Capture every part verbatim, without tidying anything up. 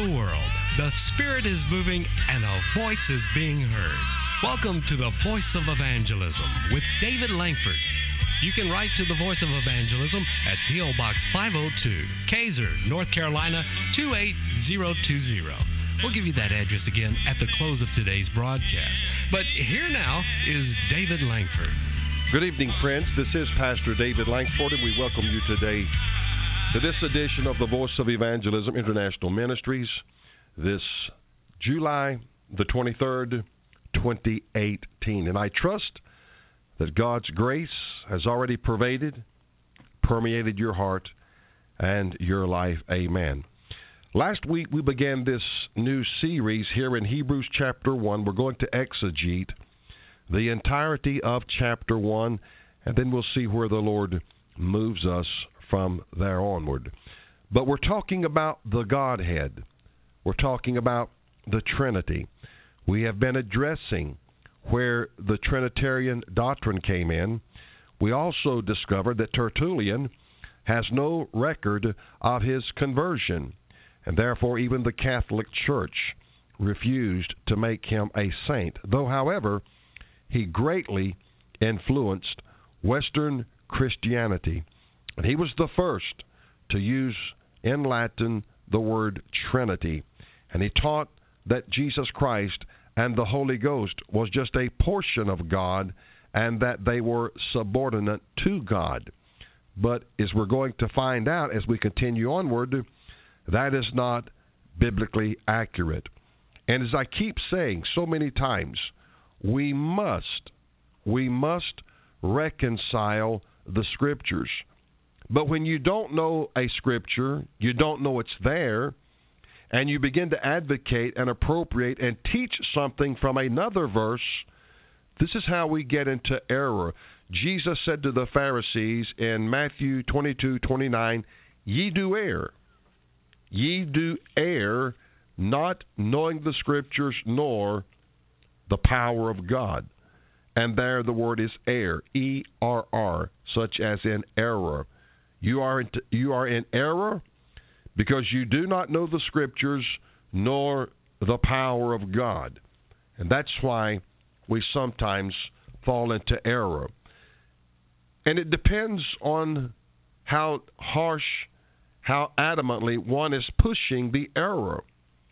the world, the Spirit is moving and a voice is being heard. Welcome to the Voice of Evangelism with David Langford. You can write to the Voice of Evangelism at P O. Box five oh two, Kaiser, North Carolina, two eight zero two zero. We'll give you that address again at the close of today's broadcast. But here now is David Langford. Good evening, friends. This is Pastor David Langford, and we welcome you today to this edition of the Voice of Evangelism International Ministries, this July the twenty-third, twenty eighteen. And I trust that God's grace has already pervaded, permeated your heart and your life. Amen. Last week we began this new series here in Hebrews chapter one. We're going to exegete the entirety of chapter one, and then we'll see where the Lord moves us from there onward. But we're talking about the Godhead. We're talking about the Trinity. We have been addressing where the Trinitarian doctrine came in. We also discovered that Tertullian has no record of his conversion, and therefore even the Catholic Church refused to make him a saint, though, however, he greatly influenced Western Christianity. And he was the first to use in Latin the word Trinity. And he taught that Jesus Christ and the Holy Ghost was just a portion of God and that they were subordinate to God. But as we're going to find out as we continue onward, that is not biblically accurate. And as I keep saying so many times, we must, we must reconcile the Scriptures. But when you don't know a Scripture, you don't know it's there, and you begin to advocate and appropriate and teach something from another verse, this is how we get into error. Jesus said to the Pharisees in Matthew twenty-two twenty-nine, "Ye do err. Ye do err, not knowing the Scriptures nor the power of God." And there the word is err, E R R, such as in error. You are in, you are in error because you do not know the Scriptures nor the power of God. And that's why we sometimes fall into error. And it depends on how harsh, how adamantly one is pushing the error.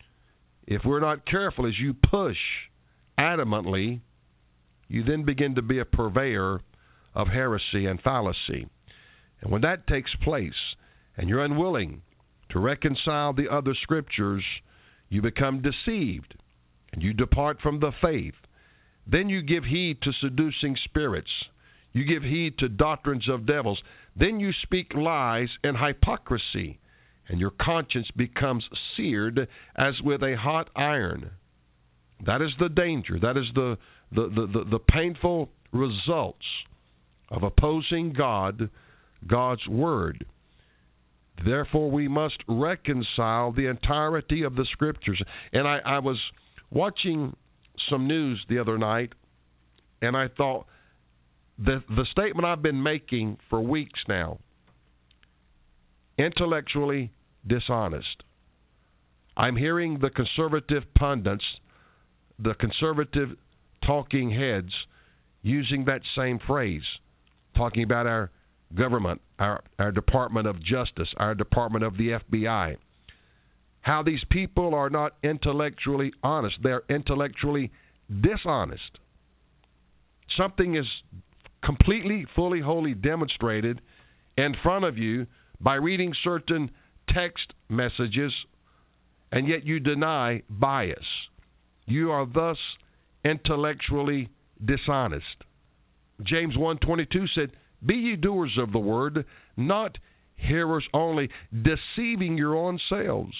If we're not careful, as you push adamantly, you then begin to be a purveyor of heresy and fallacy. And when that takes place, and you're unwilling to reconcile the other Scriptures, you become deceived, and you depart from the faith. Then you give heed to seducing spirits. You give heed to doctrines of devils. Then you speak lies and hypocrisy, and your conscience becomes seared as with a hot iron. That is the danger. That is the, the, the, the, the painful results of opposing God, God's Word. Therefore, we must reconcile the entirety of the Scriptures. And I, I was watching some news the other night, and I thought, the, the statement I've been making for weeks now, intellectually dishonest. I'm hearing the conservative pundits, the conservative talking heads, using that same phrase, talking about our government, our, our Department of Justice, our Department of the F B I. How these people are not intellectually honest. They're intellectually dishonest. Something is completely, fully, wholly demonstrated in front of you by reading certain text messages, and yet you deny bias. You are thus intellectually dishonest. James one twenty-two said, "Be ye doers of the word, not hearers only, deceiving your own selves."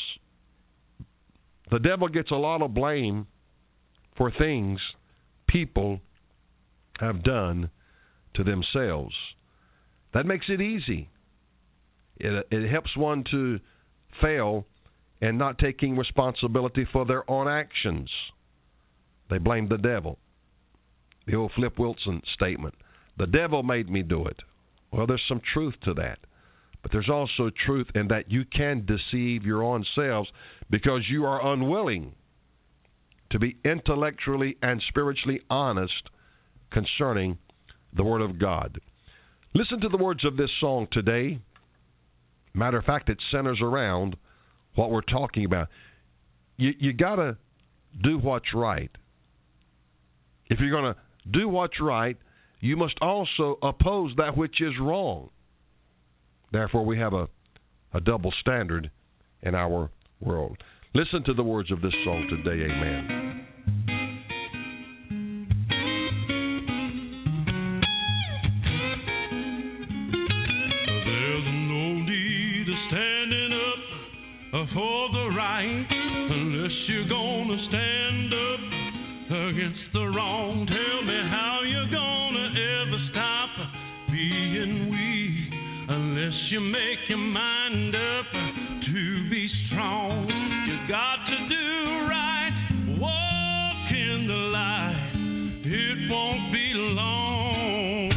The devil gets a lot of blame for things people have done to themselves. That makes it easy. It, it helps one to fail and not taking responsibility for their own actions. They blame the devil. The old Flip Wilson statement, "The devil made me do it." Well, there's some truth to that. But there's also truth in that you can deceive your own selves because you are unwilling to be intellectually and spiritually honest concerning the Word of God. Listen to the words of this song today. Matter of fact, it centers around what we're talking about. You, you got to do what's right. If you're going to do what's right, you must also oppose that which is wrong. Therefore, we have a, a double standard in our world. Listen to the words of this song today. Amen. There's no need of standing up for the right unless you're gonna stand up against the wrong. Tell me how you're gonna ever stop being weak unless you make your mind up to be strong. You got to do right, walk in the light. It won't be long.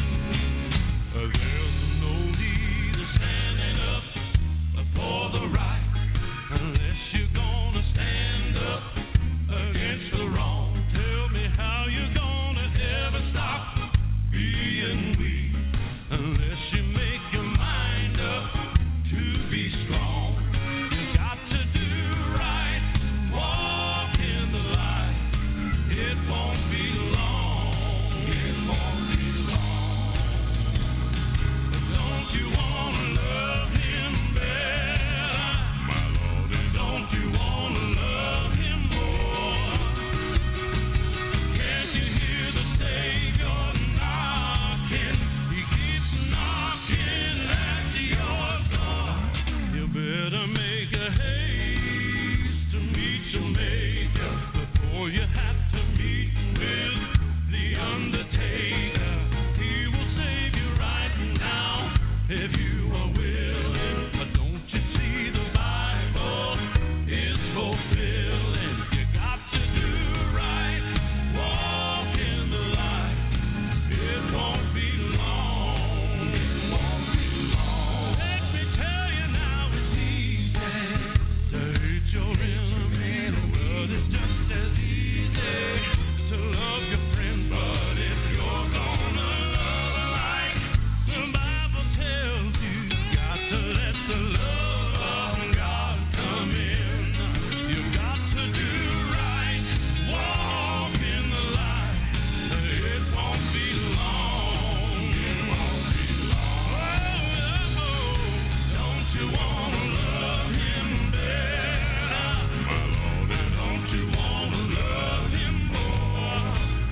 There's no need of standing up for the right unless you're gonna stand up against the wrong. Tell me how you're gonna ever stop being weak unless you make your mind up to be strong. You got to do right, walk in the light. It won't be long, it won't be long. But don't you wanna love Him better, my Lord? And don't you wanna love Him more? Can't you hear the Savior knocking? He keeps knocking at your door. You better make a haste to meet your Maker before you have to meet with the undertaker. He will save you right now if you are willing. But don't you see the Bible is fulfilling? You got to do right, walk in the light. It won't be long, it won't be long. Let me tell you now, it's easy to hate your enemy. The world is just as easy to love your friend. But if you're gonna love like the Bible tells you, you got to let the love of God come in. You got to do right, walk in the light. It won't be long, it won't be long. Oh, don't you wanna love Him better, my Lord? And don't you wanna love Him more?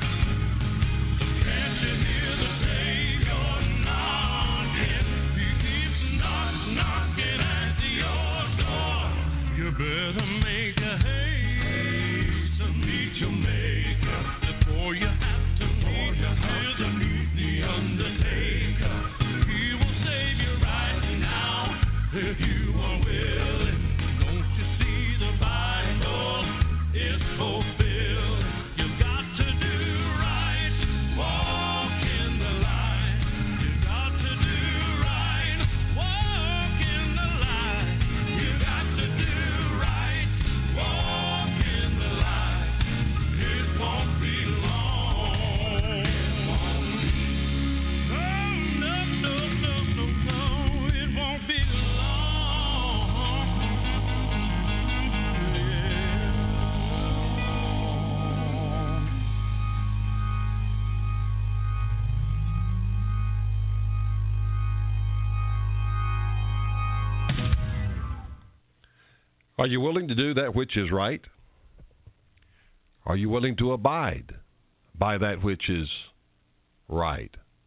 Can't you hear the Savior knocking? He keeps knock, knocking at your door. You better make a haste to meet your Maker before you have to meet with the undertaker. He will save you right now if you are willing. Don't you see the Bible is fulfilled? You got to do right, walk in the light. You got to do right, walk in the light. You got to do right, walk in the light. It won't be long. It won't be. No, no, no, no, no, no. It won't be long. Are you willing to do that which is right? Are you willing to abide by that which is right?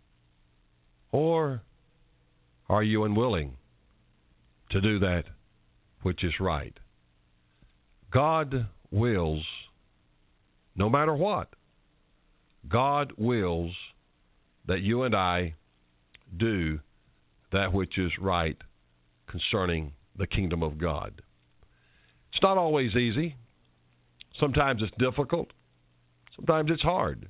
Or are you unwilling to do that which is right? God wills, no matter what, God wills that you and I do that which is right concerning the kingdom of God. It's not always easy. Sometimes it's difficult. Sometimes it's hard.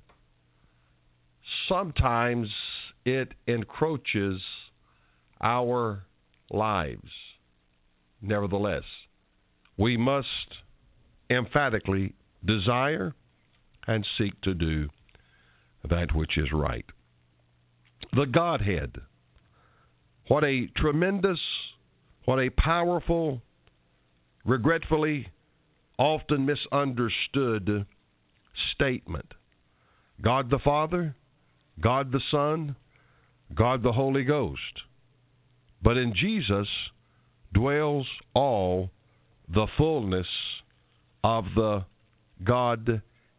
Sometimes it encroaches our lives. Nevertheless, we must emphatically desire and seek to do that which is right. The Godhead. What a tremendous, what a powerful, regretfully often misunderstood statement. God the Father, God the Son, God the Holy Ghost. But in Jesus dwells all the fullness of the Godhead.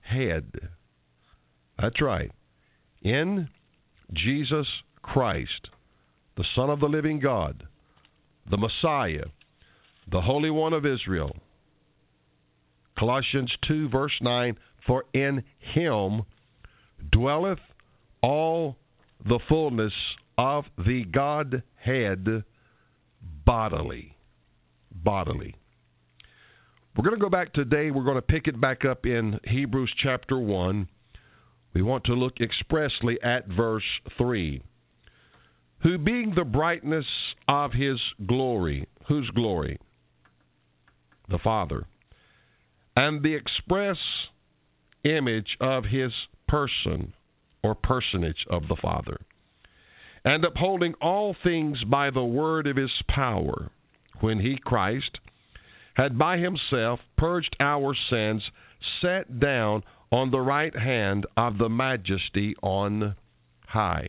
That's right. In Jesus Christ, the Son of the living God, the Messiah, the Holy One of Israel. Colossians two, verse nine, for in him dwelleth all the fullness of the Godhead bodily. Bodily. We're going to go back today. We're going to pick it back up in Hebrews chapter one. We want to look expressly at verse three. Who being the brightness of his glory, whose glory? The Father. And the express image of his person, or personage of the Father. And upholding all things by the word of his power, when he, Christ, had by himself purged our sins, sat down on the right hand of the majesty on high.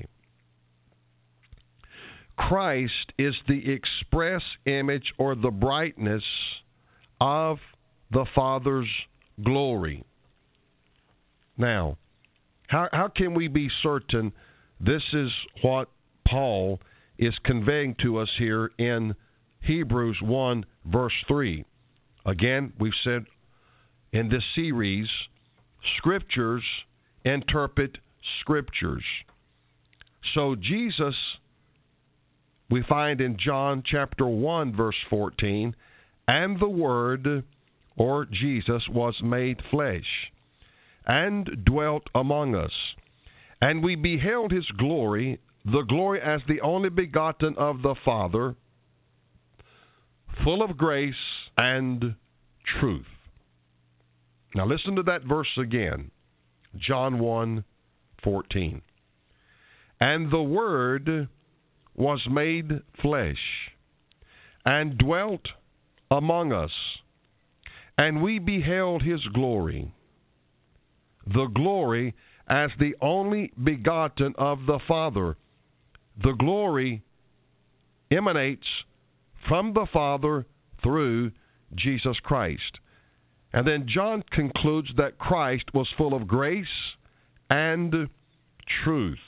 Christ is the express image or the brightness of the Father's glory. Now, how, how can we be certain this is what Paul is conveying to us here in Hebrews one, verse three? Again, we've said in this series, Scriptures interpret Scriptures. So Jesus, we find in John chapter one, verse fourteen, and the Word, or Jesus, was made flesh, and dwelt among us. And we beheld his glory, the glory as the only begotten of the Father, full of grace and truth. Now listen to that verse again. John one, fourteen. And the Word was made flesh, and dwelt among us, and we beheld his glory, the glory as the only begotten of the Father. The glory emanates from the Father through Jesus Christ. And then John concludes that Christ was full of grace and truth.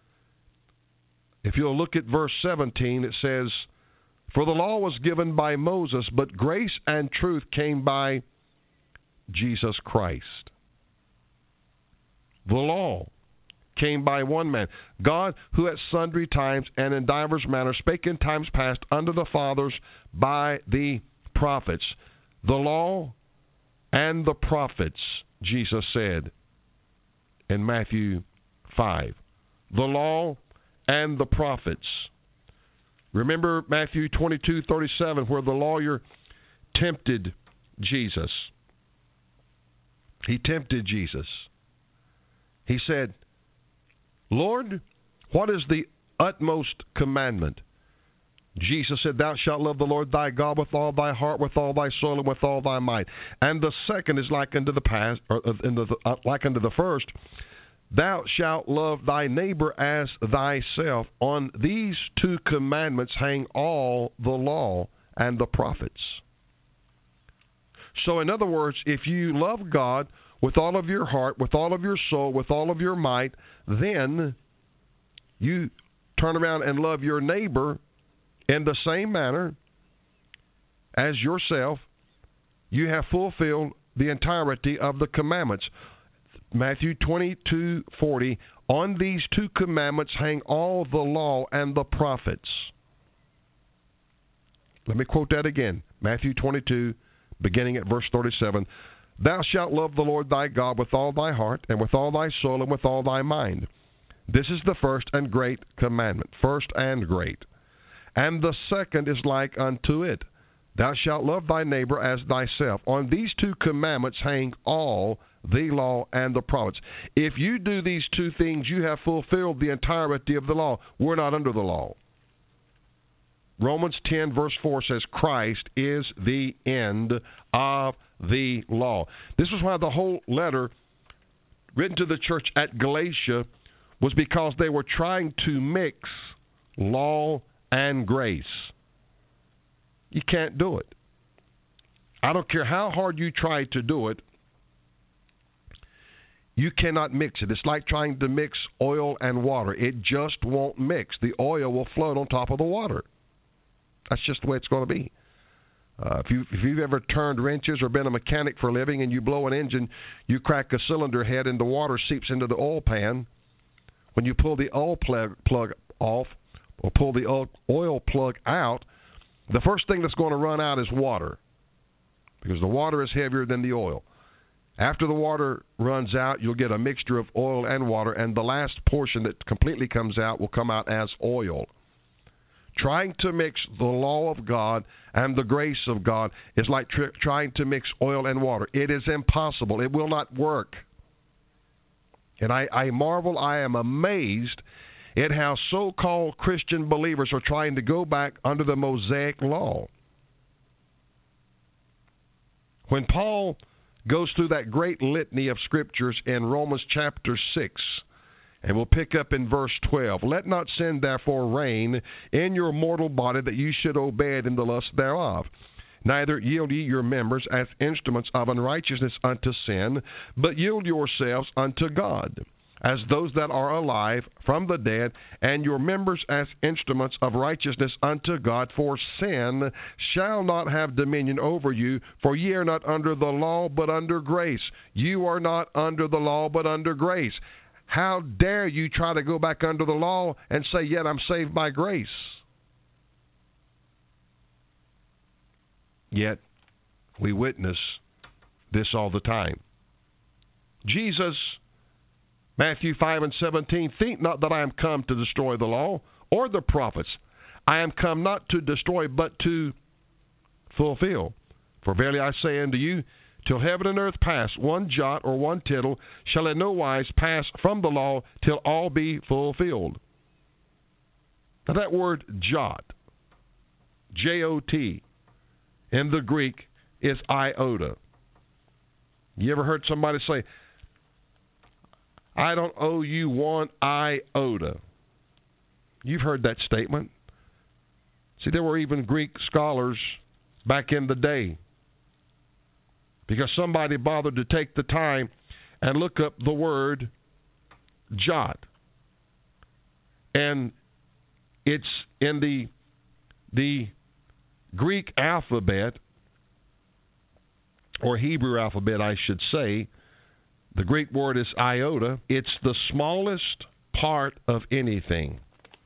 If you'll look at verse seventeen, it says, for the law was given by Moses, but grace and truth came by Jesus Christ. The law came by one man, God, who at sundry times and in divers manners spake in times past unto the fathers by the prophets. The law and the prophets, Jesus said in Matthew five. The law and the prophets. Remember Matthew twenty-two thirty-seven, where the lawyer tempted Jesus. He tempted Jesus. He said, Lord, what is the utmost commandment? Jesus said, thou shalt love the Lord thy God with all thy heart, with all thy soul, and with all thy might. And the second is like unto the past, or uh, like unto the first. Thou shalt love thy neighbor as thyself. On these two commandments hang all the law and the prophets. So in other words, if you love God with all of your heart, with all of your soul, with all of your might, then you turn around and love your neighbor in the same manner as yourself. You have fulfilled the entirety of the commandments. Matthew twenty-two forty, on these two commandments hang all the law and the prophets. Let me quote that again. Matthew twenty-two, beginning at verse thirty-seven. Thou shalt love the Lord thy God with all thy heart, and with all thy soul, and with all thy mind. This is the first and great commandment. First and great. and the second is like unto it. Thou shalt love thy neighbor as thyself. On these two commandments hang all the law and the prophets. If you do these two things, you have fulfilled the entirety of the law. We're not under the law. Romans ten verse four says, Christ is the end of the law. This was why the whole letter written to the church at Galatia was because they were trying to mix law and grace. You can't do it. I don't care how hard you try to do it. You cannot mix it. It's like trying to mix oil and water. It just won't mix. The oil will float on top of the water. That's just the way it's going to be. Uh, if, you, if you've ever turned wrenches or been a mechanic for a living and you blow an engine, you crack a cylinder head and the water seeps into the oil pan. When you pull the oil plug, plug off or pull the oil, oil plug out, the first thing that's going to run out is water because the water is heavier than the oil. After the water runs out, you'll get a mixture of oil and water, and the last portion that completely comes out will come out as oil. Trying to mix the law of God and the grace of God is like tr- trying to mix oil and water. It is impossible. It will not work. And I, I marvel, I am amazed at how so-called Christian believers are trying to go back under the Mosaic law. When Paul goes through that great litany of scriptures in Romans chapter six, and we'll pick up in verse twelve. Let not sin therefore reign in your mortal body, that you should obey it in the lust thereof. Neither yield ye your members as instruments of unrighteousness unto sin, but yield yourselves unto God, as those that are alive from the dead, and your members as instruments of righteousness unto God. For sin shall not have dominion over you, for ye are not under the law, but under grace. You are not under the law, but under grace. How dare you try to go back under the law and say, yet I'm saved by grace? Yet we witness this all the time. Jesus, Matthew five and seventeen, think not that I am come to destroy the law or the prophets. I am come not to destroy, but to fulfill. For verily I say unto you, till heaven and earth pass, one jot or one tittle shall in no wise pass from the law till all be fulfilled. Now that word jot, J O T, in the Greek is iota. You ever heard somebody say, I don't owe you one iota? You've heard that statement. See, there were even Greek scholars back in the day, because somebody bothered to take the time and look up the word jot. And it's in the the Greek alphabet, or Hebrew alphabet, I should say. The Greek word is iota. It's the smallest part of anything.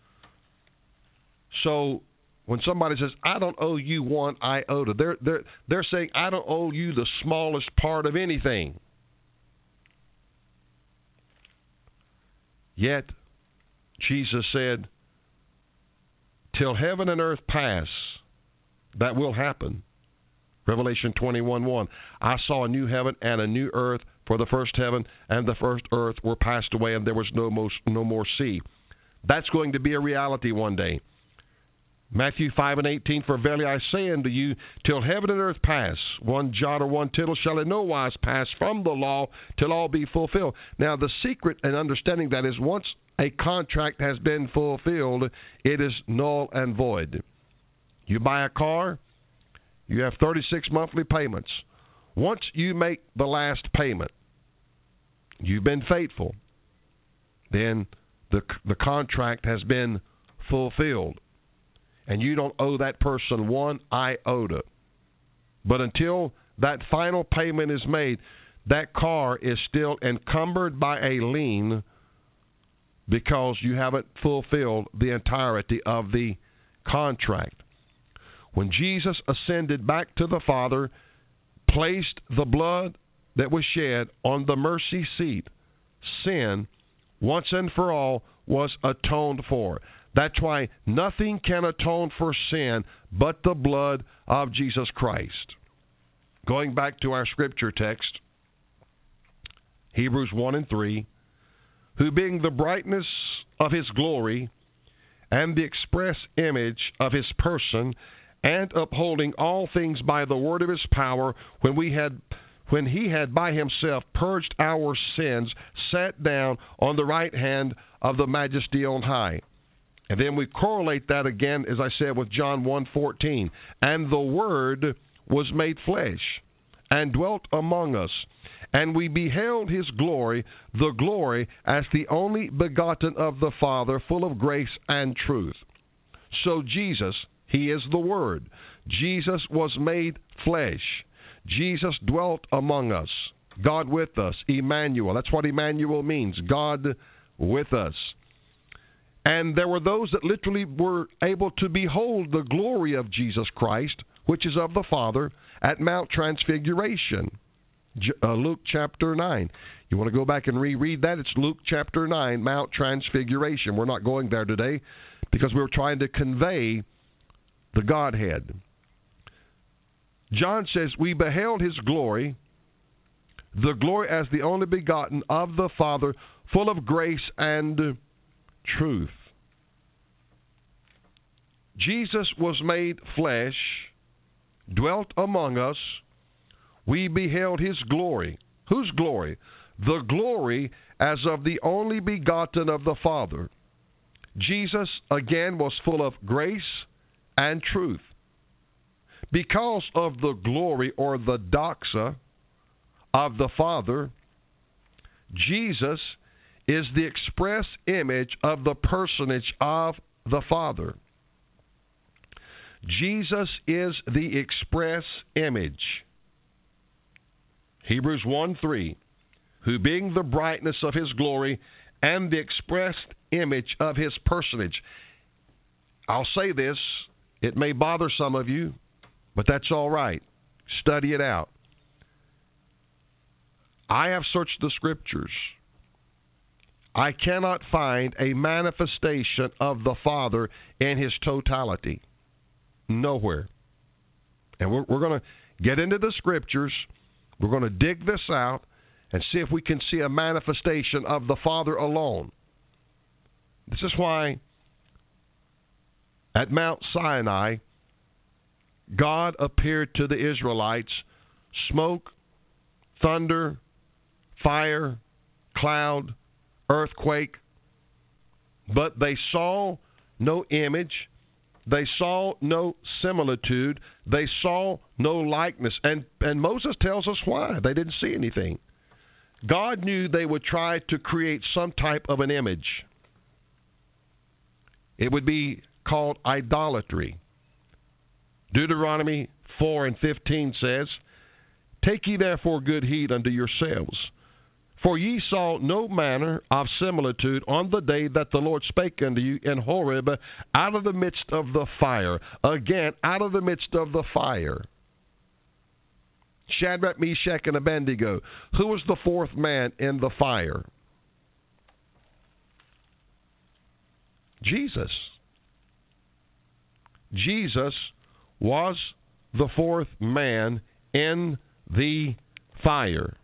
So when somebody says, I don't owe you one iota, they're, they're, they're saying, I don't owe you the smallest part of anything. Yet, Jesus said, till heaven and earth pass, that will happen. Revelation twenty-one one. I saw a new heaven and a new earth, for the first heaven and the first earth were passed away, and there was no more, no more sea. That's going to be a reality one day. Matthew five and eighteen, for verily I say unto you, till heaven and earth pass, one jot or one tittle shall in no wise pass from the law till all be fulfilled. Now the secret in understanding that is, once a contract has been fulfilled, it is null and void. You buy a car, you have thirty-six monthly payments. Once you make the last payment, you've been faithful, then the the contract has been fulfilled. And you don't owe that person one iota. But until that final payment is made, that car is still encumbered by a lien because you haven't fulfilled the entirety of the contract. When Jesus ascended back to the Father, placed the blood that was shed on the mercy seat, sin, once and for all, was atoned for. That's why nothing can atone for sin but the blood of Jesus Christ. Going back to our scripture text, Hebrews one and three, who being the brightness of his glory and the express image of his person, and upholding all things by the word of his power, when we had when he had by himself purged our sins, sat down on the right hand of the majesty on high. And then we correlate that again, as I said, with John one fourteen. And the Word was made flesh and dwelt among us. And we beheld his glory, the glory as the only begotten of the Father, full of grace and truth. So Jesus, he is the Word. Jesus was made flesh. Jesus dwelt among us. God with us, Emmanuel. That's what Emmanuel means, God with us. And there were those that literally were able to behold the glory of Jesus Christ, which is of the Father, at Mount Transfiguration. Uh, Luke chapter nine. You want to go back and reread that? It's Luke chapter nine, Mount Transfiguration. We're not going there today because we were trying to convey the Godhead. John says, we beheld his glory, the glory as the only begotten of the Father, full of grace and truth. Jesus was made flesh, dwelt among us. We beheld his glory. Whose glory? The glory as of the only begotten of the Father. Jesus, again, was full of grace and truth. Because of the glory, or the doxa, of the Father, Jesus is the express image of the personage of the Father. Jesus is the express image. Hebrews one three, who being the brightness of his glory and the expressed image of his personage. I'll say this, it may bother some of you, but that's all right. Study it out. I have searched the Scriptures. I cannot find a manifestation of the Father in his totality. Nowhere. And we're, we're going to get into the Scriptures. We're going to dig this out and see if we can see a manifestation of the Father alone. This is why at Mount Sinai, God appeared to the Israelites, smoke, thunder, fire, cloud, earthquake, but they saw no image, they saw no similitude, they saw no likeness. And, and Moses tells us why. They didn't see anything. God knew they would try to create some type of an image. It would be called idolatry. Deuteronomy four and fifteen says, Take ye therefore good heed unto yourselves, for ye saw no manner of similitude on the day that the Lord spake unto you in Horeb out of the midst of the fire. Again, out of the midst of the fire. Shadrach, Meshach, and Abednego. Who was the fourth man in the fire? Jesus. Jesus was the fourth man in the fire.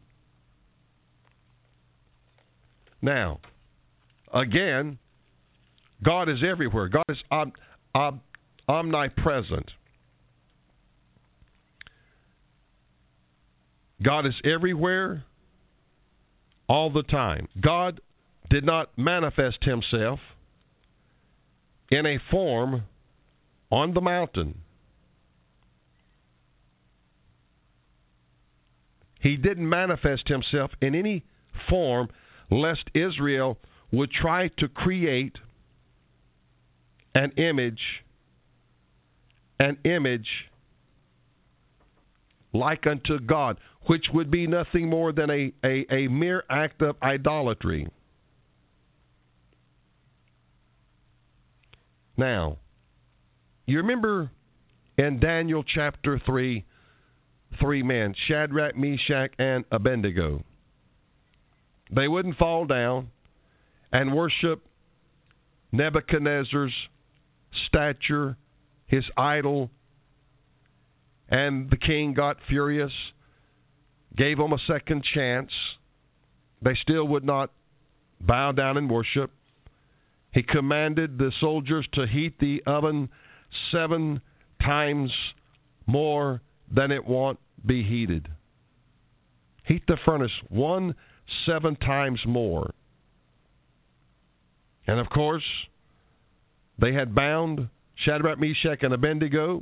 Now, again, God is everywhere. God is om- om- omnipresent. God is everywhere all the time. God did not manifest himself in a form on the mountain. He didn't manifest himself in any form lest Israel would try to create an image, an image like unto God, which would be nothing more than a, a, a mere act of idolatry. Now, you remember in Daniel chapter three, three men, Shadrach, Meshach, and Abednego. They wouldn't fall down and worship Nebuchadnezzar's stature, his idol, and the king got furious, gave them a second chance. They still would not bow down and worship. He commanded the soldiers to heat the oven seven times more than it wont be heated. Heat the furnace one seven times more. And of course, they had bound Shadrach, Meshach, and Abednego,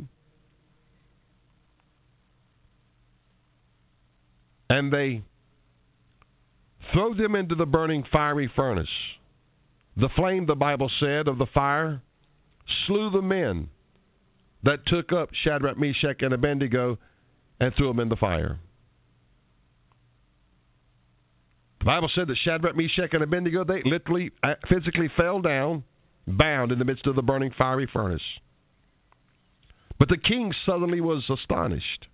and they throw them into the burning fiery furnace. The flame, the Bible said, of the fire slew the men that took up Shadrach, Meshach, and Abednego and threw them in the fire. The Bible said that Shadrach, Meshach, and Abednego, they literally, physically fell down, bound in the midst of the burning fiery furnace. But the king suddenly was astonished.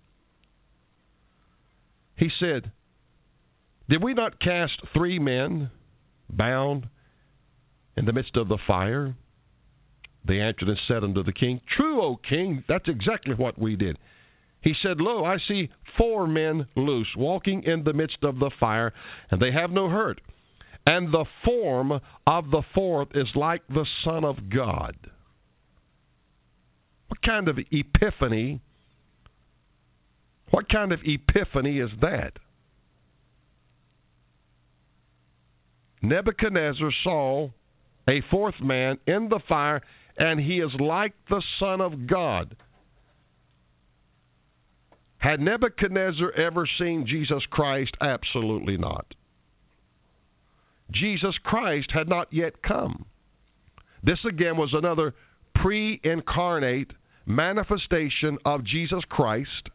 He said, "Did we not cast three men bound in the midst of the fire?" They answered and said unto the king, "True, O king, that's exactly what we did." He said, "Lo, I see four men loose, walking in the midst of the fire, and they have no hurt. And the form of the fourth is like the Son of God." What kind of epiphany, what kind of epiphany is that? Nebuchadnezzar saw a fourth man in the fire, and he is like the Son of God. Had Nebuchadnezzar ever seen Jesus Christ? Absolutely not. Jesus Christ had not yet come. This again was another pre-incarnate manifestation of Jesus Christ.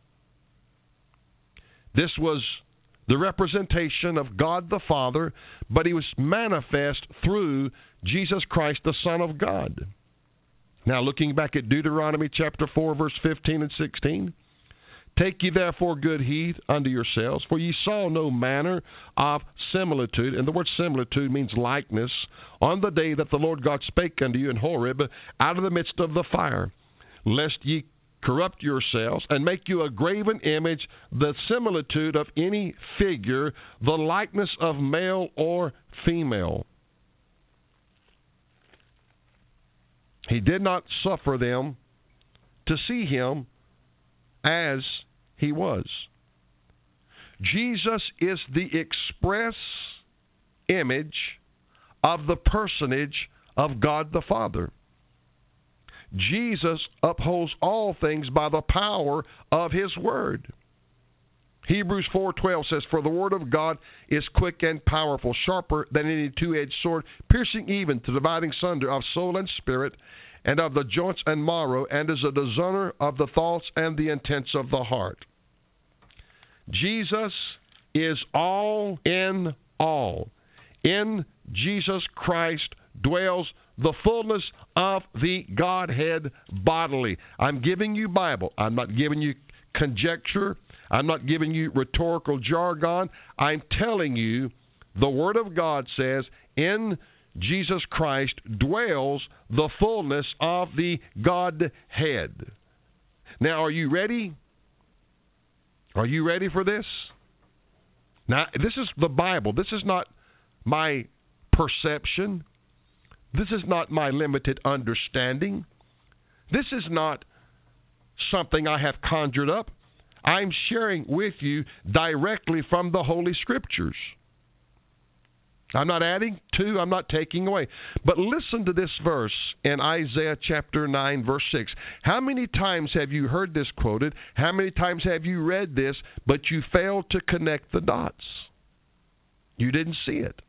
This was the representation of God the Father, but he was manifest through Jesus Christ, the Son of God. Now, looking back at Deuteronomy chapter four, verse fifteen and sixteen, "Take ye therefore good heed unto yourselves, for ye saw no manner of similitude," and the word similitude means likeness, "on the day that the Lord God spake unto you in Horeb out of the midst of the fire, lest ye corrupt yourselves, and make you a graven image, the similitude of any figure, the likeness of male or female." He did not suffer them to see him as he was. Jesus is the express image of the personage of God the Father. Jesus upholds all things by the power of his word. Hebrews four twelve says, "For the word of God is quick and powerful, sharper than any two-edged sword, piercing even to dividing sunder of soul and spirit, and of the joints and marrow, and is a discerner of the thoughts and the intents of the heart." Jesus is all in all. In Jesus Christ dwells the fullness of the Godhead bodily. I'm giving you Bible. I'm not giving you conjecture. I'm not giving you rhetorical jargon. I'm telling you the Word of God says in Jesus Christ dwells the fullness of the Godhead. Now, are you ready? Are you ready for this? Now, this is the Bible. This is not my perception. This is not my limited understanding. This is not something I have conjured up. I'm sharing with you directly from the Holy Scriptures. I'm not adding to, I'm not taking away. But listen to this verse in Isaiah chapter nine, verse six. How many times have you heard this quoted? How many times have you read this, but you failed to connect the dots? You didn't see it.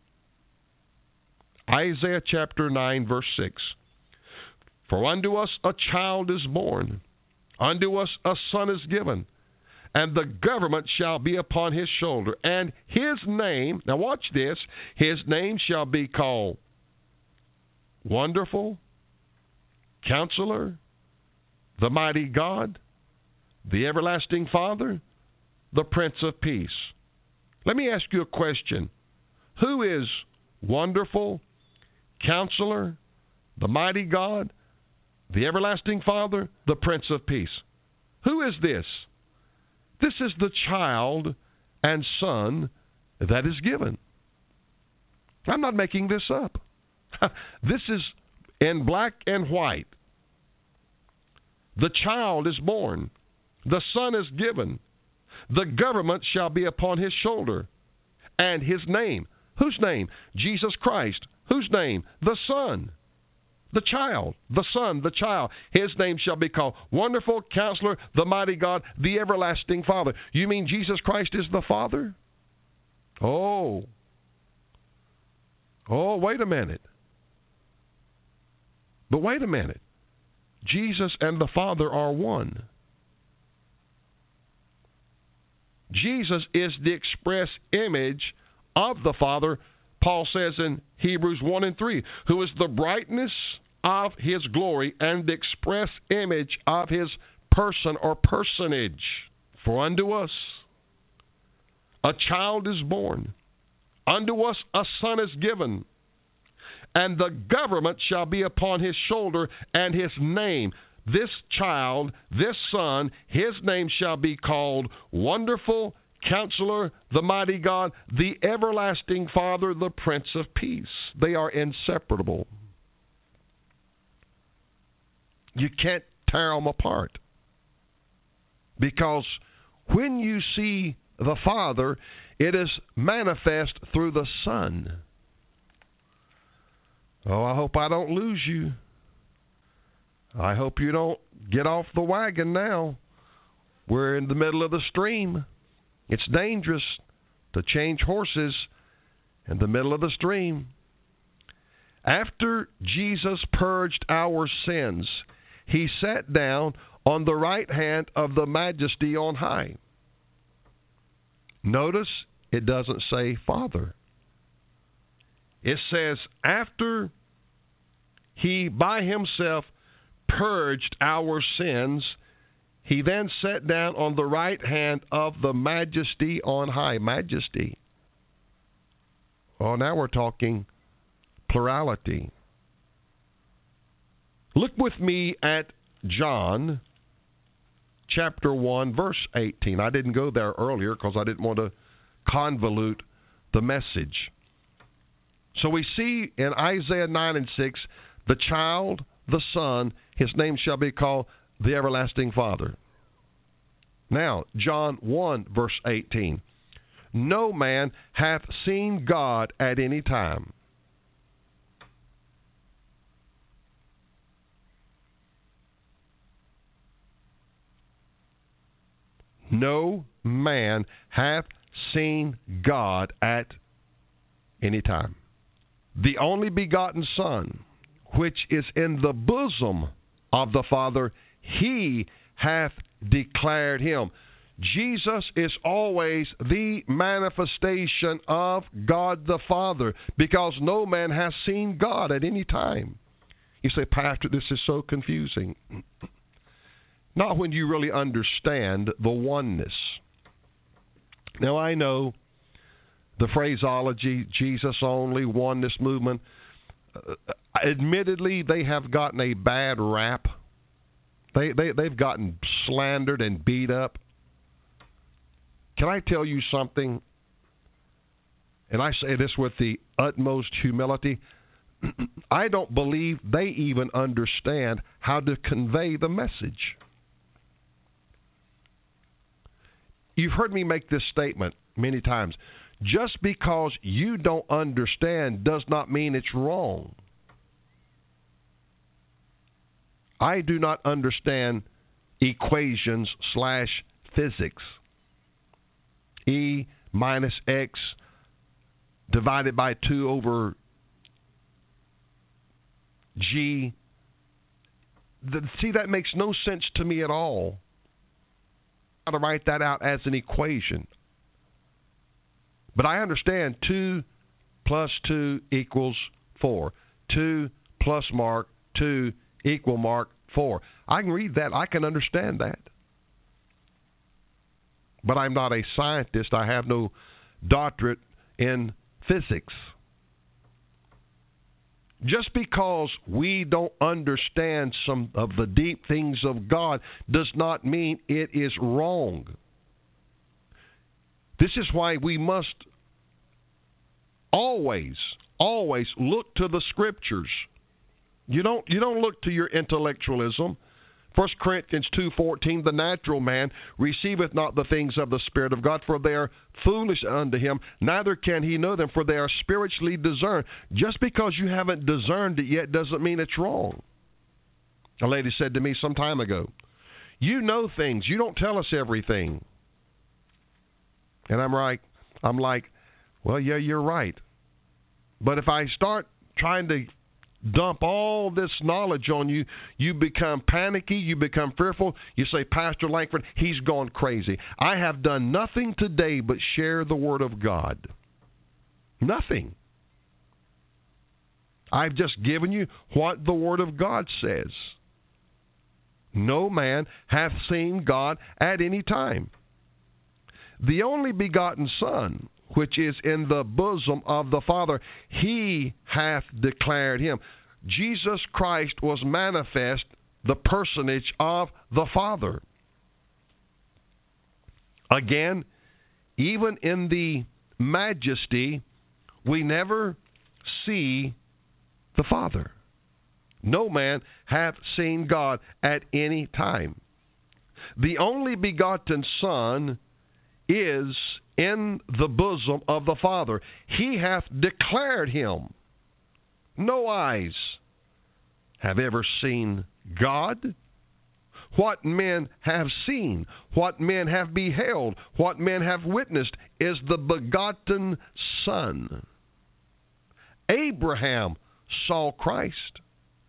Isaiah chapter nine, verse six. "For unto us a child is born, unto us a son is given, and the government shall be upon his shoulder, and his name," now watch this, "his name shall be called Wonderful, Counselor, the Mighty God, the Everlasting Father, the Prince of Peace." Let me ask you a question. Who is Wonderful, Counselor, the mighty God, the everlasting Father, the Prince of Peace. Who is this? This is the child and son that is given. I'm not making this up. This is in black and white. The child is born. The son is given. The government shall be upon his shoulder. And his name. Whose name? Jesus Christ. Whose name? The Son. The child. The Son. The child. His name shall be called Wonderful Counselor, the Mighty God, the Everlasting Father. You mean Jesus Christ is the Father? Oh. Oh, wait a minute. But wait a minute. Jesus and the Father are one. Jesus is the express image of the Father, Paul says in Hebrews one and three, who is the brightness of his glory and the express image of his person or personage. For unto us a child is born, unto us a son is given, and the government shall be upon his shoulder, and his name, this child, this son, his name shall be called Wonderful Counselor, the Mighty God, the Everlasting Father, the Prince of Peace. They are inseparable. You can't tear them apart. Because when you see the Father, it is manifest through the Son. Oh, I hope I don't lose you. I hope you don't get off the wagon now. We're in the middle of the stream. It's dangerous to change horses in the middle of the stream. After Jesus purged our sins, he sat down on the right hand of the Majesty on high. Notice it doesn't say Father. It says after he by himself purged our sins, he then sat down on the right hand of the Majesty on high. Majesty. Oh, now we're talking plurality. Look with me at John chapter one, verse eighteen. I didn't go there earlier because I didn't want to convolute the message. So we see in Isaiah nine and six, the child, the son, his name shall be called the Everlasting Father. Now, John one, verse eighteen. No man hath seen God at any time. No man hath seen God at any time. The only begotten Son, which is in the bosom of the Father, he hath declared him. Jesus is always the manifestation of God the Father, because no man has seen God at any time. You say, Pastor, this is so confusing. Not when you really understand the oneness. Now, I know the phraseology, Jesus only, oneness movement, uh, admittedly, they have gotten a bad rap. They, they, they've gotten slandered and beat up. Can I tell you something? And I say this with the utmost humility. I don't believe they even understand how to convey the message. You've heard me make this statement many times. Just because you don't understand does not mean it's wrong. I do not understand equations slash physics. E minus X divided by two over G. The, see, that makes no sense to me at all. How to write that out as an equation. But I understand two plus two equals four. two plus mark, two equal mark, four. I can read that. I can understand that. But I'm not a scientist. I have no doctorate in physics. Just because we don't understand some of the deep things of God does not mean it is wrong. This is why we must always, always look to the Scriptures. You don't, you don't look to your intellectualism. First Corinthians two fourteen, the natural man receiveth not the things of the Spirit of God, for they are foolish unto him, neither can he know them, for they are spiritually discerned. Just because you haven't discerned it yet doesn't mean it's wrong. A lady said to me some time ago, you know things, you don't tell us everything. And I'm like, I'm like, well, yeah, you're right. But if I start trying to dump all this knowledge on you, you become panicky, you become fearful. You say, Pastor Langford, he's gone crazy. I have done nothing today but share the Word of God. Nothing. I've just given you what the Word of God says. No man hath seen God at any time. The only begotten Son, which is in the bosom of the Father, he hath declared him. Jesus Christ was manifest, the personage of the Father. Again, even in the majesty, we never see the Father. No man hath seen God at any time. The only begotten Son is in the bosom of the Father. He hath declared him. No eyes have ever seen God. What men have seen, what men have beheld, what men have witnessed is the begotten Son. Abraham saw Christ.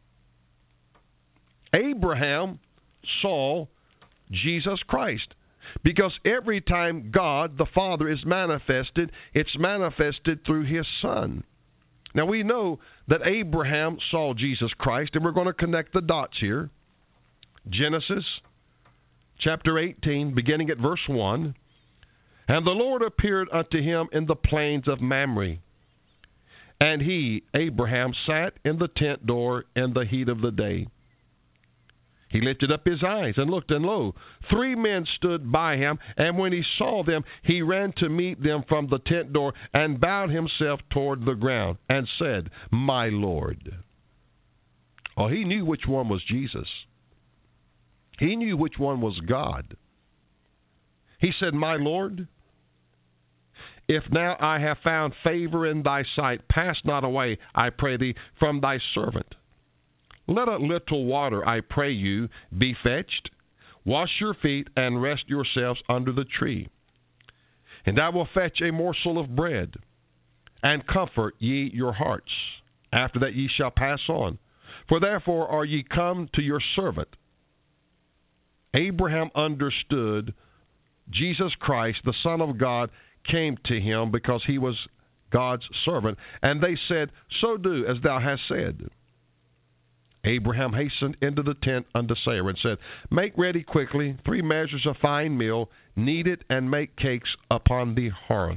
Abraham saw Jesus Christ. Because every time God, the Father, is manifested, it's manifested through His Son. Now, we know that Abraham saw Jesus Christ, and we're going to connect the dots here. Genesis chapter eighteen, beginning at verse one. And the Lord appeared unto him in the plains of Mamre. And he, Abraham, sat in the tent door in the heat of the day. He lifted up his eyes and looked, and lo, three men stood by him. And when he saw them, he ran to meet them from the tent door and bowed himself toward the ground and said, My Lord. Oh, he knew which one was Jesus. He knew which one was God. He said, My Lord, if now I have found favor in thy sight, pass not away, I pray thee, from thy servant. Let a little water, I pray you, be fetched. Wash your feet and rest yourselves under the tree. And I will fetch a morsel of bread, and comfort ye your hearts. After that ye shall pass on. For therefore are ye come to your servant. Abraham understood Jesus Christ, the Son of God, came to him because he was God's servant. And they said, So do as thou hast said. Abraham hastened into the tent unto Sarah and said, Make ready quickly three measures of fine meal, knead it, and make cakes upon the hearth.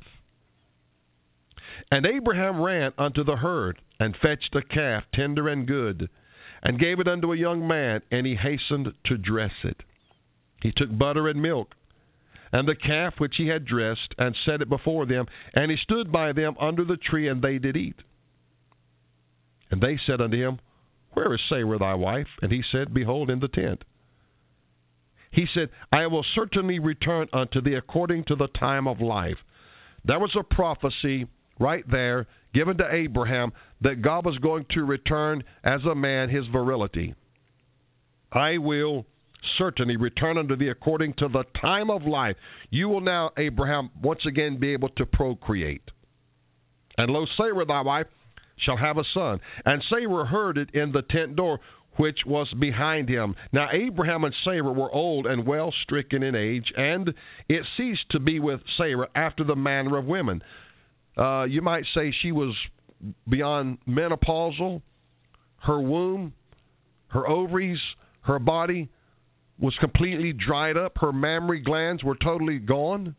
And Abraham ran unto the herd, and fetched a calf tender and good, and gave it unto a young man, and he hastened to dress it. He took butter and milk, and the calf which he had dressed, and set it before them, and he stood by them under the tree, and they did eat. And they said unto him, Where is Sarah thy wife? And he said, Behold, in the tent. He said, I will certainly return unto thee according to the time of life. There was a prophecy right there given to Abraham that God was going to return as a man his virility. I will certainly return unto thee according to the time of life. You will now, Abraham, once again be able to procreate. And lo, Sarah thy wife shall have a son. And Sarah heard it in the tent door, which was behind him. Now Abraham and Sarah were old and well stricken in age, and it ceased to be with Sarah after the manner of women. Uh, you might say she was beyond menopausal. Her womb, her ovaries, her body was completely dried up. Her mammary glands were totally gone.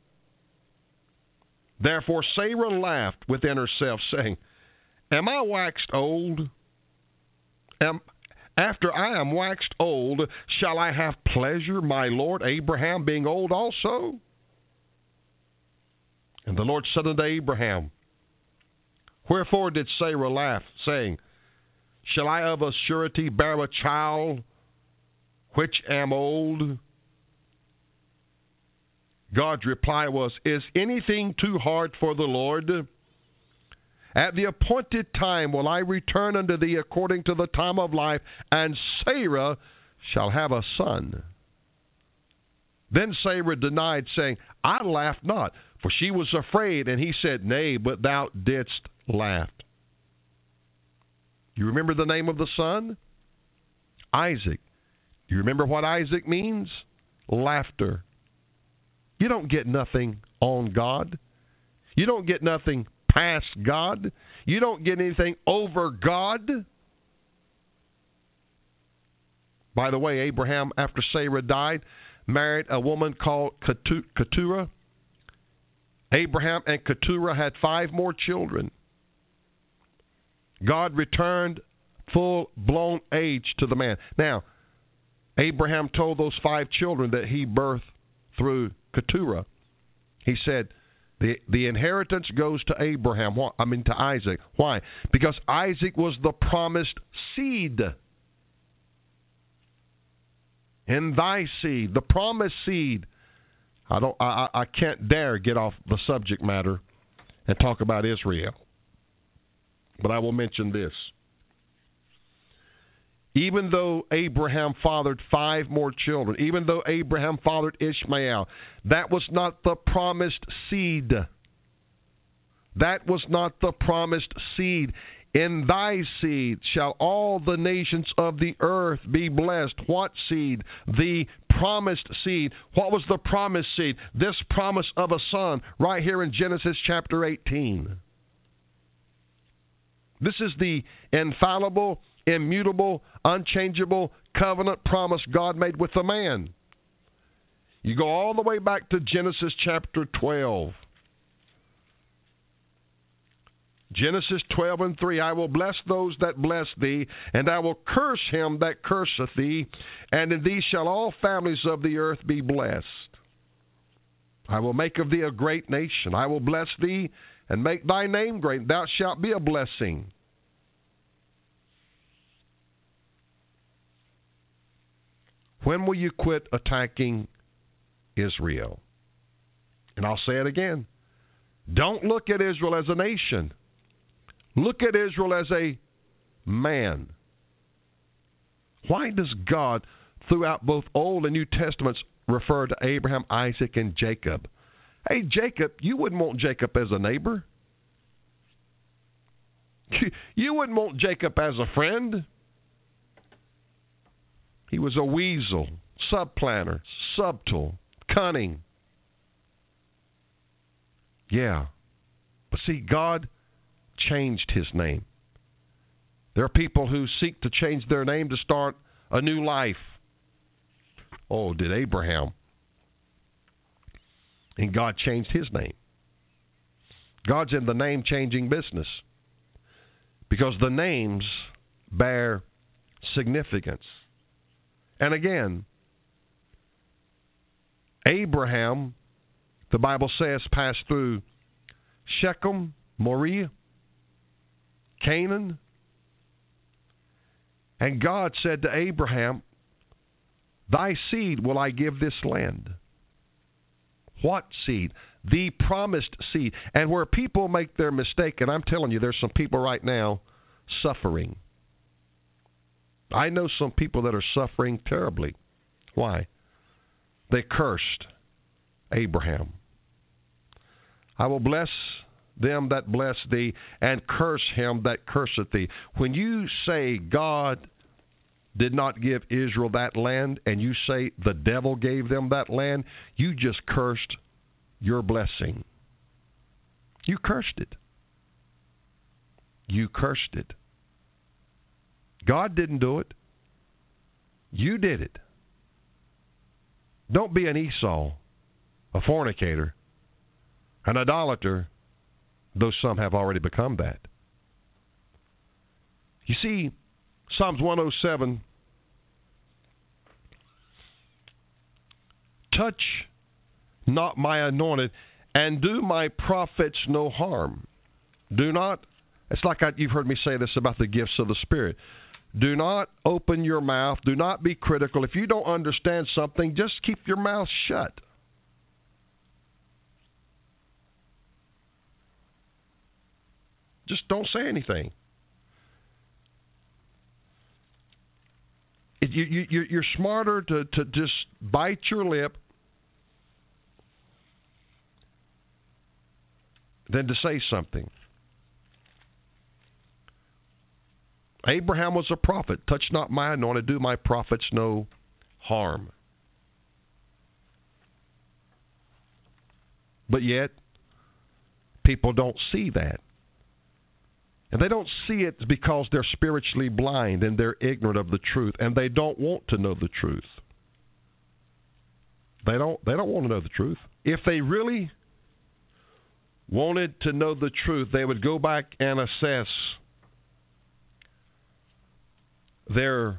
Therefore Sarah laughed within herself, saying, Am I waxed old? am, after I am waxed old, shall I have pleasure, my Lord Abraham, being old also? And the Lord said unto Abraham, wherefore did Sarah laugh, saying, shall I of a surety bear a child which am old? God's reply was, is anything too hard for the Lord? At the appointed time will I return unto thee according to the time of life, and Sarah shall have a son. Then Sarah denied, saying, I laughed not, for she was afraid. And he said, nay, but thou didst laugh. You remember the name of the son? Isaac. You remember what Isaac means? Laughter. You don't get nothing on God. You don't get nothing past God. You don't get anything over God. By the way, Abraham, after Sarah died, married a woman called Keturah. Abraham and Keturah had five more children. God returned full-blown age to the man. Now, Abraham told those five children that he birthed through Keturah. He said, the, the inheritance goes to Abraham, I mean to Isaac. Why? Because Isaac was the promised seed. In thy seed, the promised seed. I don't. I, I can't dare get off the subject matter and talk about Israel. But I will mention this. Even though Abraham fathered five more children, even though Abraham fathered Ishmael, that was not the promised seed. That was not the promised seed. In thy seed shall all the nations of the earth be blessed. What seed? The promised seed. What was the promised seed? This promise of a son right here in Genesis chapter eighteen. This is the infallible, immutable, unchangeable covenant promise God made with the man. You go all the way back to Genesis chapter twelve. Genesis twelve and three, I will bless those that bless thee, and I will curse him that curseth thee, and in thee shall all families of the earth be blessed. I will make of thee a great nation. I will bless thee and make thy name great. Thou shalt be a blessing. When will you quit attacking Israel? And I'll say it again. Don't look at Israel as a nation. Look at Israel as a man. Why does God, throughout both Old and New Testaments, refer to Abraham, Isaac, and Jacob? Hey, Jacob, you wouldn't want Jacob as a neighbor. You wouldn't want Jacob as a friend. He was a weasel, subplanner, subtle, cunning. Yeah. But see, God changed his name. There are people who seek to change their name to start a new life. Oh, did Abraham. And God changed his name. God's in the name-changing business because the names bear significance. And again, Abraham, the Bible says, passed through Shechem, Moriah, Canaan. And God said to Abraham, thy seed will I give this land. What seed? The promised seed. And where people make their mistake, and I'm telling you, there's some people right now suffering. I know some people that are suffering terribly. Why? They cursed Abraham. I will bless them that bless thee, and curse him that curseth thee. When you say God did not give Israel that land, and you say the devil gave them that land, you just cursed your blessing. You cursed it. You cursed it. God didn't do it. You did it. Don't be an Esau, a fornicator, an idolater, though some have already become that. You see, Psalms one oh seven. Touch not my anointed, and do my prophets no harm. Do not, it's like I, you've heard me say this about the gifts of the Spirit. Do not open your mouth. Do not be critical. If you don't understand something, just keep your mouth shut. Just don't say anything. It, you, you, you're smarter to, to just bite your lip than to say something. Abraham was a prophet. Touch not my anointed, do my prophets no harm. But yet, people don't see that. And they don't see it because they're spiritually blind and they're ignorant of the truth, and they don't want to know the truth. They don't, they don't want to know the truth. If they really wanted to know the truth, they would go back and assess their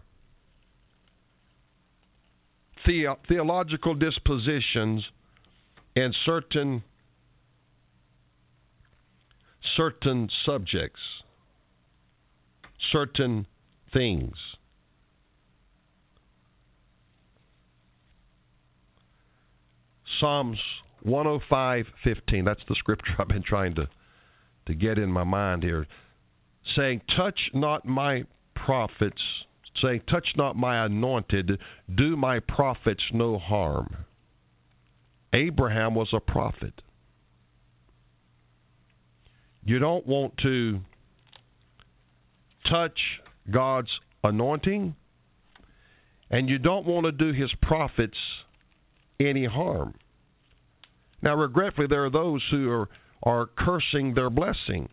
the- theological dispositions in certain certain subjects, certain things. Psalms one oh five fifteen. That's the scripture I've been trying to, to get in my mind here. Saying, touch not my prophets, saying, touch not my anointed, do my prophets no harm. Abraham was a prophet. You don't want to touch God's anointing, and you don't want to do his prophets any harm. Now, regretfully, there are those who are, are cursing their blessing.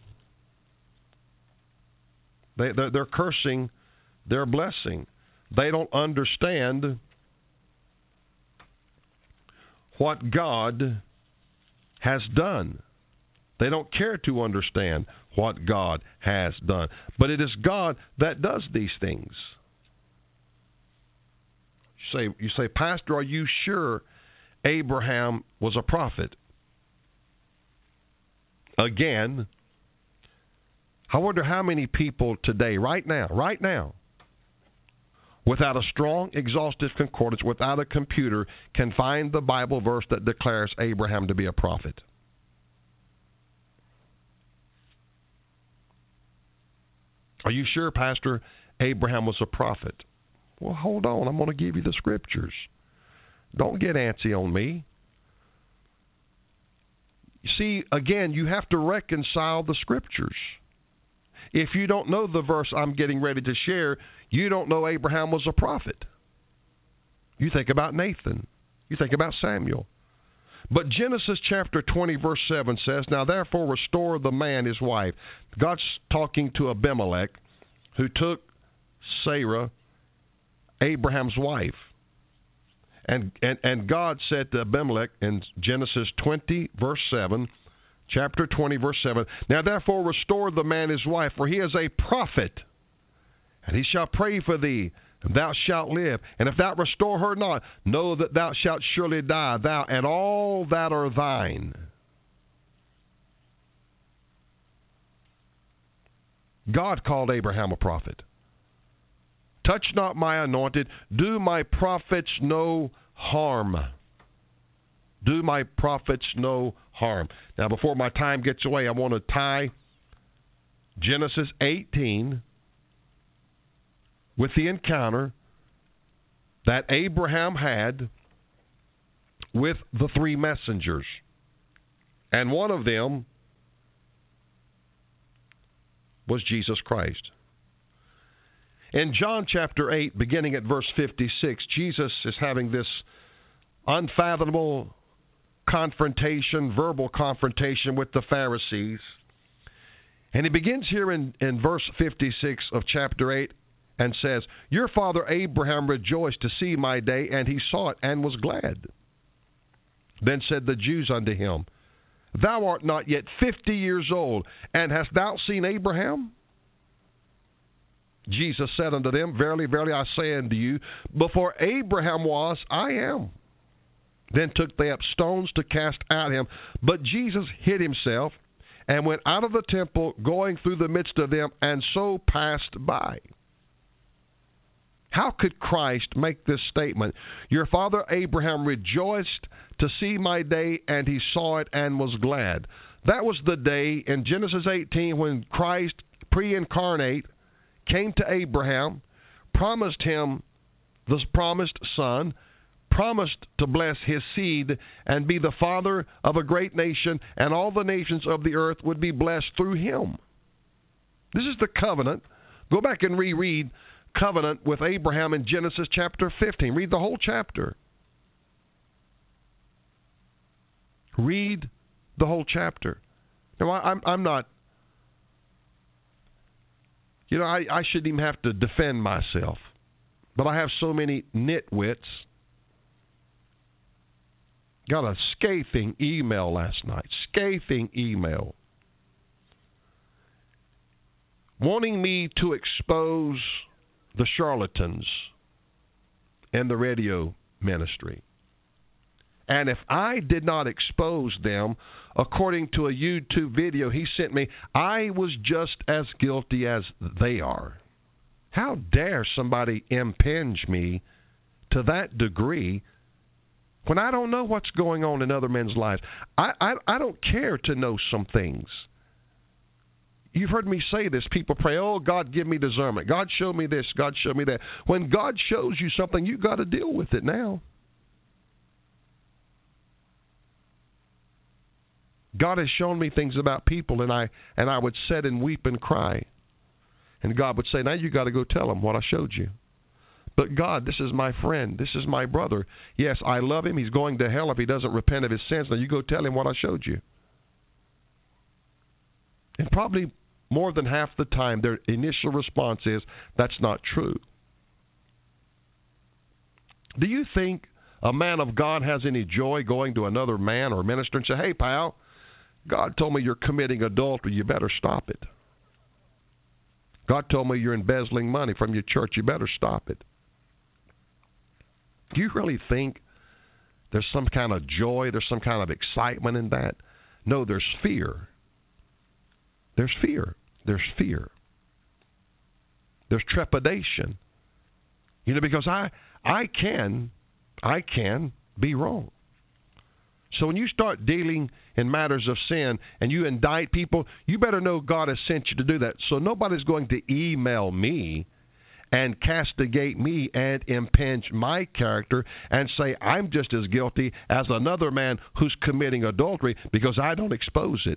They, they're, they're cursing their blessing. They don't understand what God has done. They don't care to understand what God has done. But it is God that does these things. You say, you say, Pastor, are you sure Abraham was a prophet? Again, I wonder how many people today, right now, right now, without a strong, exhaustive concordance, without a computer, can find the Bible verse that declares Abraham to be a prophet. Are you sure, Pastor, Abraham was a prophet? Well, hold on. I'm going to give you the scriptures. Don't get antsy on me. You see, again, you have to reconcile the scriptures. If you don't know the verse I'm getting ready to share, you don't know Abraham was a prophet. You think about Nathan. You think about Samuel. But Genesis chapter twenty, verse seven says, now therefore restore the man his wife. God's talking to Abimelech, who took Sarah, Abraham's wife. And, and, and God said to Abimelech in Genesis twenty, verse seven, chapter twenty, verse seven, now therefore restore the man his wife, for he is a prophet, and he shall pray for thee, and thou shalt live. And if thou restore her not, know that thou shalt surely die, thou and all that are thine. God called Abraham a prophet. Touch not my anointed, do my prophets no harm. Do my prophets no harm. Now, before my time gets away, I want to tie Genesis eighteen with the encounter that Abraham had with the three messengers. And one of them was Jesus Christ. In John chapter eight, beginning at verse fifty-six, Jesus is having this unfathomable confrontation, verbal confrontation with the Pharisees. And he begins here in, in verse fifty-six of chapter eight and says, your father Abraham rejoiced to see my day, and he saw it and was glad. Then said the Jews unto him, thou art not yet fifty years old, and hast thou seen Abraham? Jesus said unto them, Verily, verily, I say unto you, before Abraham was, I am. Then took they up stones to cast at him. But Jesus hid himself and went out of the temple, going through the midst of them, and so passed by. How could Christ make this statement? Your father Abraham rejoiced to see my day, and he saw it and was glad. That was the day in Genesis eighteen when Christ, pre-incarnate, came to Abraham, promised him the promised son, promised to bless his seed and be the father of a great nation, and all the nations of the earth would be blessed through him. This is the covenant. Go back and reread covenant with Abraham in Genesis chapter fifteen. Read the whole chapter. Read the whole chapter. Now, I, I'm, I'm not, you know, I, I shouldn't even have to defend myself, but I have so many nitwits. Got a scathing email last night. Scathing email. Wanting me to expose the charlatans in the radio ministry. And if I did not expose them, according to a YouTube video he sent me, I was just as guilty as they are. How dare somebody impinge me to that degree when I don't know what's going on in other men's lives? I, I, I don't care to know some things. You've heard me say this. People pray, oh, God, give me discernment. God, show me this. God, show me that. When God shows you something, you've got to deal with it now. God has shown me things about people, and I and I would sit and weep and cry. And God would say, now you got to go tell them what I showed you. But God, this is my friend. This is my brother. Yes, I love him. He's going to hell if he doesn't repent of his sins. Now you go tell him what I showed you. And probably more than half the time, their initial response is, that's not true. Do you think a man of God has any joy going to another man or minister and say, hey, pal, God told me you're committing adultery. You better stop it. God told me you're embezzling money from your church. You better stop it. Do you really think there's some kind of joy, there's some kind of excitement in that? No, there's fear. There's fear. There's fear. There's trepidation. You know, because I I can, I can be wrong. So when you start dealing in matters of sin and you indict people, you better know God has sent you to do that. So nobody's going to email me and castigate me and impinge my character and say I'm just as guilty as another man who's committing adultery because I don't expose it.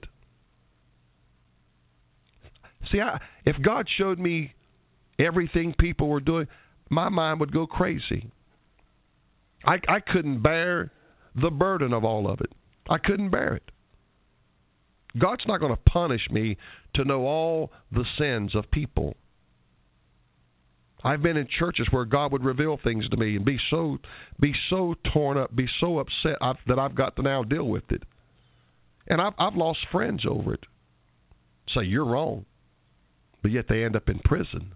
See, I, if God showed me everything people were doing, my mind would go crazy. I, I couldn't bear the burden of all of it. I couldn't bear it. God's not going to punish me to know all the sins of people. I've been in churches where God would reveal things to me and be so be so torn up, be so upset I've, that I've got to now deal with it. And I've, I've lost friends over it. Say, you're wrong. But yet they end up in prison.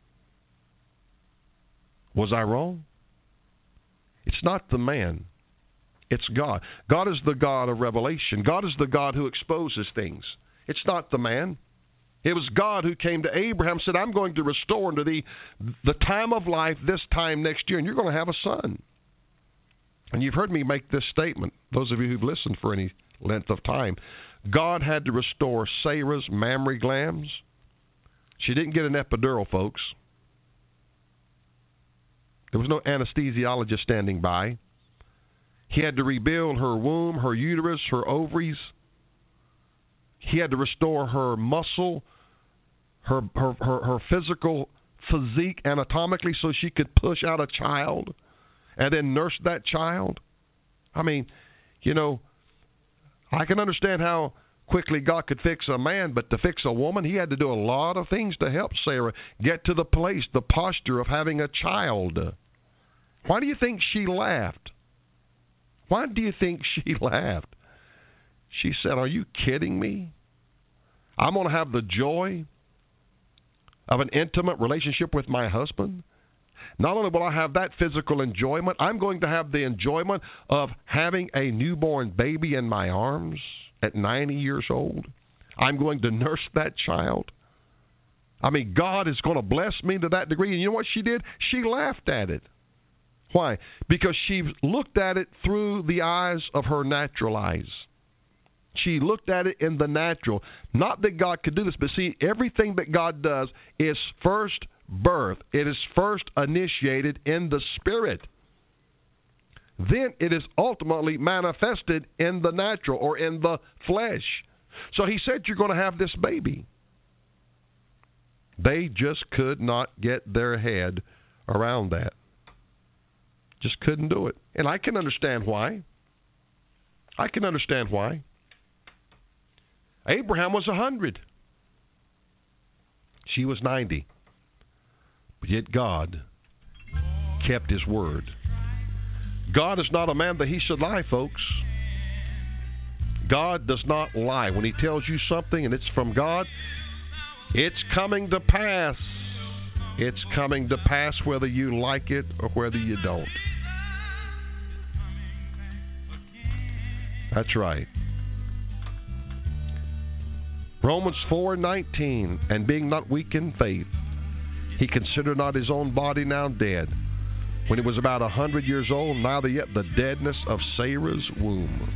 Was I wrong? It's not the man. It's God. God is the God of revelation. God is the God who exposes things. It's not the man. It was God who came to Abraham and said, I'm going to restore unto thee the time of life this time next year, and you're going to have a son. And you've heard me make this statement, those of you who've listened for any length of time. God had to restore Sarah's mammary glands. She didn't get an epidural, folks. There was no anesthesiologist standing by. He had to rebuild her womb, her uterus, her ovaries. He had to restore her muscle, her her her, her physical physique anatomically so she could push out a child and then nurse that child. I mean, you know, I can understand how quickly God could fix a man, but to fix a woman, he had to do a lot of things to help Sarah get to the place, the posture of having a child. Why do you think she laughed? Why do you think she laughed? She said, are you kidding me? I'm going to have the joy of an intimate relationship with my husband. Not only will I have that physical enjoyment, I'm going to have the enjoyment of having a newborn baby in my arms at ninety years old. I'm going to nurse that child. I mean, God is going to bless me to that degree. And you know what she did? She laughed at it. Why? Because she looked at it through the eyes of her natural eyes. She looked at it in the natural. Not that God could do this, but see, everything that God does is first birth. It is first initiated in the spirit. Then it is ultimately manifested in the natural or in the flesh. So he said, you're going to have this baby. They just could not get their head around that. Just couldn't do it. And I can understand why. I can understand why. Abraham was one hundred. She was ninety. But yet God kept his word. God is not a man that he should lie, folks. God does not lie. When he tells you something and it's from God, it's coming to pass. It's coming to pass whether you like it or whether you don't. That's right. Romans four nineteen, and being not weak in faith, he considered not his own body now dead, when he was about a hundred years old, neither yet the deadness of Sarah's womb.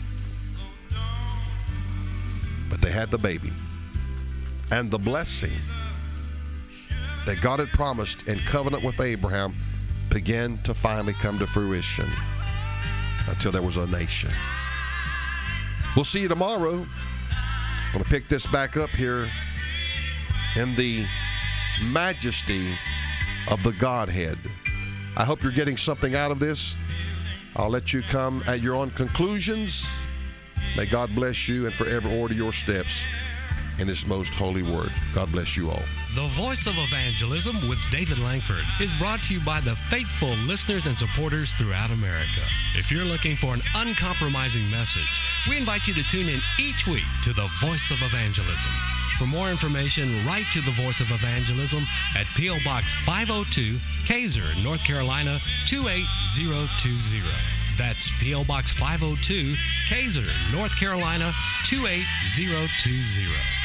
But they had the baby. And the blessing that God had promised in covenant with Abraham began to finally come to fruition until there was a nation. We'll see you tomorrow. I'm going to pick this back up here in the majesty of the Godhead. I hope you're getting something out of this. I'll let you come at your own conclusions. May God bless you and forever order your steps in His most holy word. God bless you all. The Voice of Evangelism with David Langford is brought to you by the faithful listeners and supporters throughout America. If you're looking for an uncompromising message, we invite you to tune in each week to the Voice of Evangelism. For more information, write to the Voice of Evangelism at P O. Box five oh two, Kaiser, North Carolina two eight zero two zero. That's P O. Box five oh two, Kaiser, North Carolina two eight zero two zero.